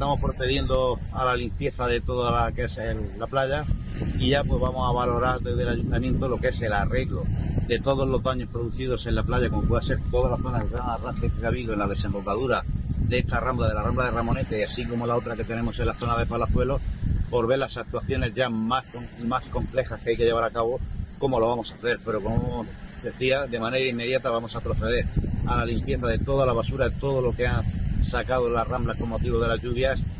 estamos procediendo a la limpieza de toda la que es la playa y ya pues vamos a valorar desde el ayuntamiento lo que es el arreglo de todos los daños producidos en la playa, como puede ser toda la zona de gran arrastre que ha habido en la desembocadura de esta rambla, de la rambla de Ramonete, así como la otra que tenemos en la zona de Palazuelos, por ver las actuaciones ya más complejas que hay que llevar a cabo, cómo lo vamos a hacer. Pero como decía, de manera inmediata vamos a proceder a la limpieza de toda la basura, de todo lo que ha sacado las ramblas con motivo de las lluvias